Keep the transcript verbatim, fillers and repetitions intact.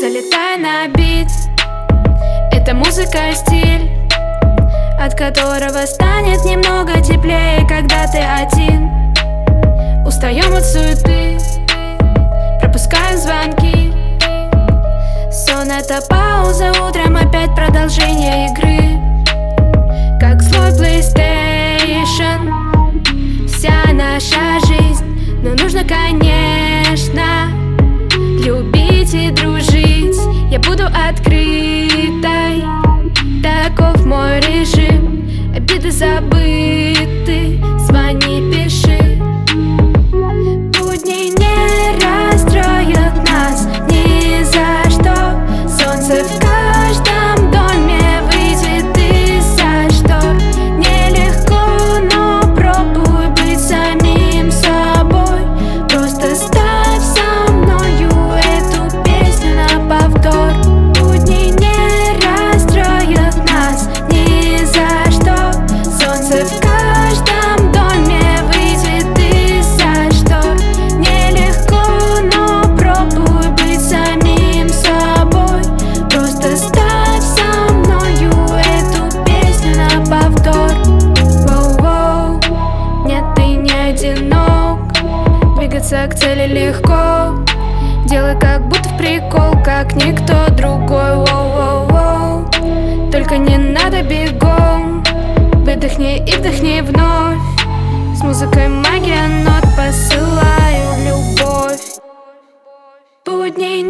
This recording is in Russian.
залетай на бит. Это музыка, стиль, от которого станет немного теплее, когда ты один. Устаем от суеты, пропускаем звонки. Сон — это пауза, утром опять продолжение игры. Как злой PlayStation вся наша жизнь. Но нужно, конечно, любить и дружить. Я буду открытой, таков мой режим. Обиды забыты, звони, пиши. Будни не расстроят нас ни за что. Солнце в каждом доме выйдет из-за штор. Нелегко, но пробуй быть самим собой. Просто ставь со мною эту песню на повтор. Будни не расстроят нас ни за что. Солнце в каждом доме выйдет из-за штор. Нелегко, но пробуй быть самим собой. Просто ставь со мною эту песню на повтор. Воу-воу, нет, ты не одинок. Двигаться к цели легко. Делай как будто в прикол, как никто другой. Воу-воу-воу, только не надо бегом. Выдохни и вдохни вновь. С музыкой магия нот, посылаю любовь. Будни